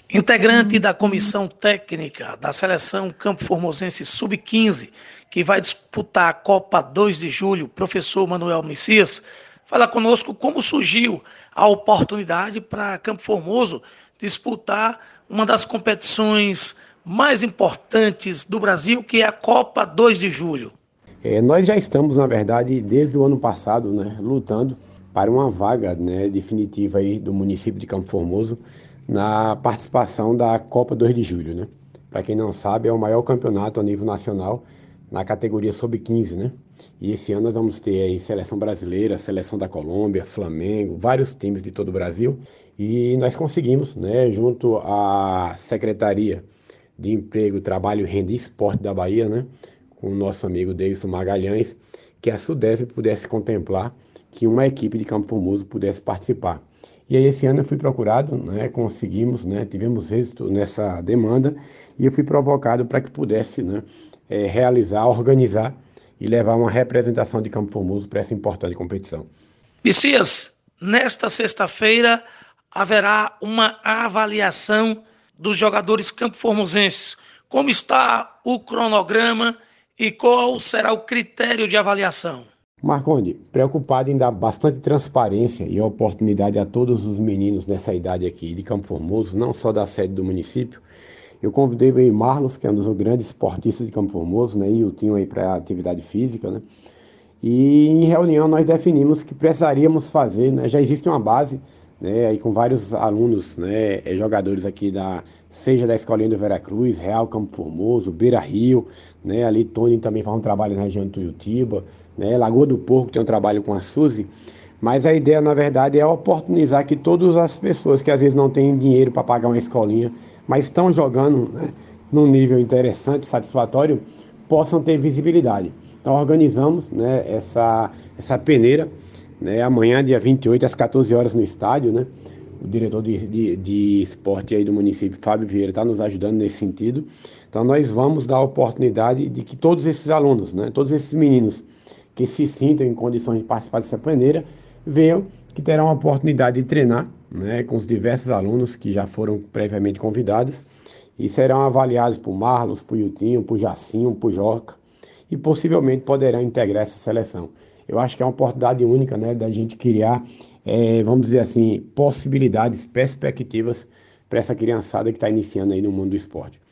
Integrante da comissão técnica da seleção Campo Formosense Sub-15, que vai disputar a Copa 2 de Julho, professor Manuel Messias, fala conosco como surgiu a oportunidade para Campo Formoso disputar uma das competições mais importantes do Brasil, que é a Copa 2 de Julho. Nós já estamos, na verdade, desde o ano passado, né, lutando para uma vaga, né, definitiva aí do município de Campo Formoso na participação da Copa 2 de Julho, né? Para quem não sabe, é o maior campeonato a nível nacional na categoria Sub-15, né? E esse ano nós vamos ter aí seleção brasileira, seleção da Colômbia, Flamengo, vários times de todo o Brasil. E nós conseguimos, né, junto à Secretaria de Emprego, Trabalho, Renda e Esporte da Bahia, né, com o nosso amigo Deilson Magalhães, que a Sudesp pudesse contemplar que uma equipe de Campo Formoso pudesse participar. E aí esse ano eu fui procurado, né, conseguimos, né, tivemos êxito nessa demanda e eu fui provocado para que pudesse, né, realizar, organizar e levar uma representação de Campo Formoso para essa importante competição. Messias, nesta sexta-feira haverá uma avaliação dos jogadores campo-formosenses. Como está o cronograma e qual será o critério de avaliação? Marconde, preocupado em dar bastante transparência e oportunidade a todos os meninos nessa idade aqui de Campo Formoso, não só da sede do município, eu convidei o Marlos, que é um dos grandes esportistas de Campo Formoso, né, e o Tinho aí para atividade física, né, e em reunião nós definimos que precisaríamos fazer, né, já existe uma base, né, aí com vários alunos, né, jogadores aqui seja da Escolinha do Veracruz, Real Campo Formoso, Beira Rio, né, ali Tony também faz um trabalho na região de Tuiutiba, né, Lagoa do Porco tem um trabalho com a Suzy, mas a ideia na verdade é oportunizar que todas as pessoas que às vezes não têm dinheiro para pagar uma escolinha, mas estão jogando, né, num nível interessante, satisfatório, possam ter visibilidade. Então organizamos, né, essa peneira, né, amanhã, dia 28, às 14 horas no estádio, né? O diretor de esporte aí do município, Fábio Vieira, está nos ajudando nesse sentido. Então nós vamos dar a oportunidade de que todos esses alunos, né, todos esses meninos que se sintam em condições de participar dessa peneira, venham que terão a oportunidade de treinar, né, com os diversos alunos que já foram previamente convidados e serão avaliados por Marlos, por Yutinho, por Jacinho, por Joca, e possivelmente poderão integrar essa seleção. Eu acho que é uma oportunidade única, né, da gente criar, vamos dizer assim, possibilidades, perspectivas para essa criançada que está iniciando aí no mundo do esporte.